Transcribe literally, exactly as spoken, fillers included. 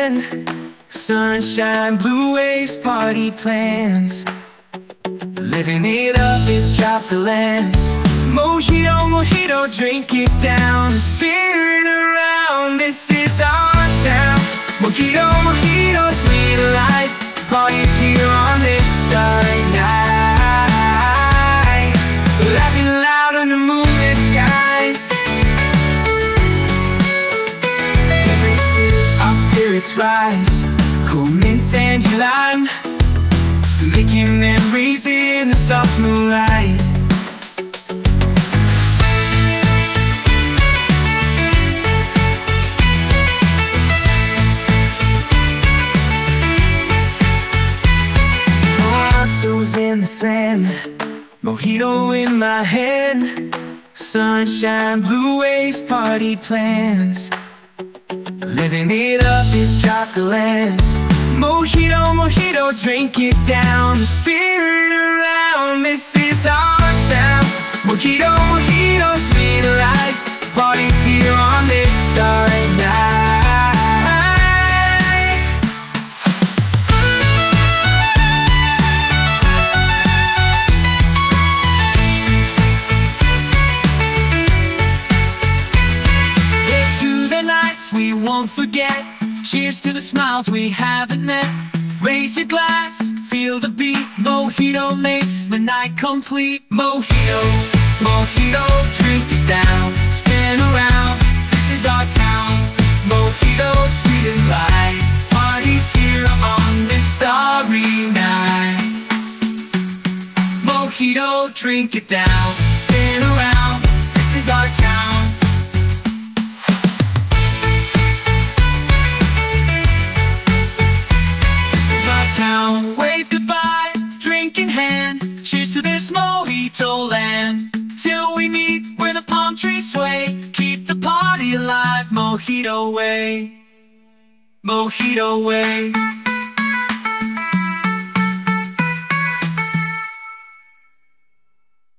hand. Sunshine, blue waves, party plans. Living it up is chocolate. Mojito, mojito, drink it down. The spirit around, this is our town. Mojito, mojito, sweet light. Parties here on this starry night. Laughing loud under moonlit skies. Every sip, our spirits rise. Cool mint, tangy lime, making memories in the soft moonlight. Monsters in the sand, mojito in my hand. Sunshine, blue waves, party plans. Living it up is chocolate. Mojito, mojito, drink it down. The spirit around, this is our sound. Mojito, mojito, sweet light. Parties here on this starry night. Here's to the nights we won't forget. Cheers to the smiles we haven't met. Raise your glass, feel the beat. Mojito makes the night complete. Mojito, mojito, drink it down. Spin around, this is our town. Mojito, sweet and light. Parties here on this starry night. Mojito, drink it down. Spin around, this is our town. Town. Wave goodbye, drink in hand. Cheers to this mojito land. Till we meet where the palm trees sway. Keep the party alive, mojito way. Mojito way.